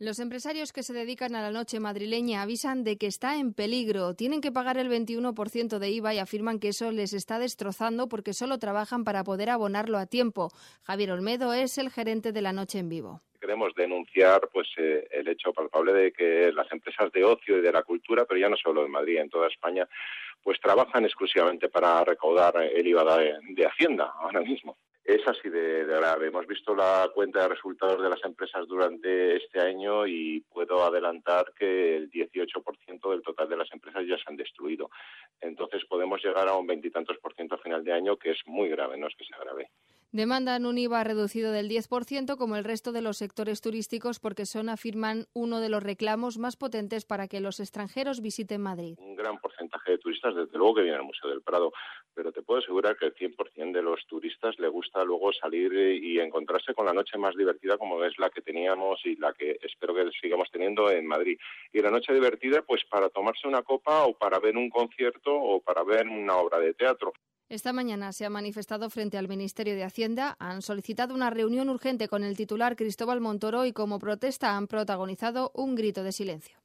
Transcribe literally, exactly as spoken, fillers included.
Los empresarios que se dedican a la noche madrileña avisan de que está en peligro. Tienen que pagar el veintiuno por ciento de I V A y afirman que eso les está destrozando porque solo trabajan para poder abonarlo a tiempo. Javier Olmedo es el gerente de La Noche en Vivo. Queremos denunciar pues eh, el hecho palpable de que las empresas de ocio y de la cultura, pero ya no solo en Madrid, en toda España, pues trabajan exclusivamente para recaudar el I V A de, de Hacienda ahora mismo. Es así de, de grave. Hemos visto la cuenta de resultados de las empresas durante este año y puedo adelantar que el dieciocho por ciento del total de las empresas ya se han destruido. Entonces podemos llegar a un veintitantos por ciento a final de año, que es muy grave, no es que sea grave. Demandan un I V A reducido del diez por ciento como el resto de los sectores turísticos porque son, afirman, uno de los reclamos más potentes para que los extranjeros visiten Madrid. Un gran porcentaje de turistas, desde luego que viene al Museo del Prado, pero te puedo asegurar que el cien por ciento de los turistas le gusta luego salir y encontrarse con la noche más divertida como es la que teníamos y la que espero que sigamos teniendo en Madrid. Y la noche divertida pues para tomarse una copa o para ver un concierto o para ver una obra de teatro. Esta mañana se ha manifestado frente al Ministerio de Hacienda, han solicitado una reunión urgente con el titular Cristóbal Montoro y como protesta han protagonizado un grito de silencio.